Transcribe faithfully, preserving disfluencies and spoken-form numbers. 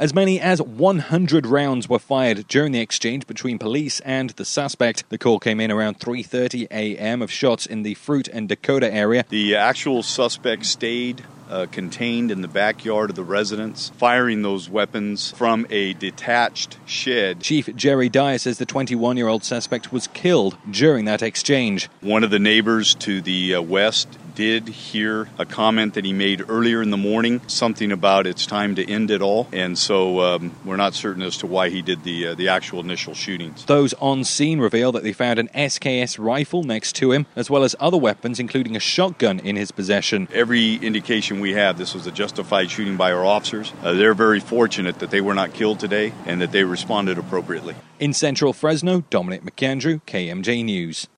As many as one hundred rounds were fired during the exchange between police and the suspect. The call came in around three thirty a.m. of shots in the Fruit and Dakota area. The actual suspect stayed Uh, contained in the backyard of the residence, firing those weapons from a detached shed. Chief Jerry Dyer says the twenty-one-year-old suspect was killed during that exchange. One of the neighbors to the uh, west did hear a comment that he made earlier in the morning, something about it's time to end it all, and so um, we're not certain as to why he did the uh, the actual initial shootings. Those on scene reveal that they found an S K S rifle next to him, as well as other weapons, including a shotgun in his possession. Every indication we have, this was a justified shooting by our officers. Uh, they're very fortunate that they were not killed today and that they responded appropriately. In central Fresno, Dominic McAndrew, K M J News.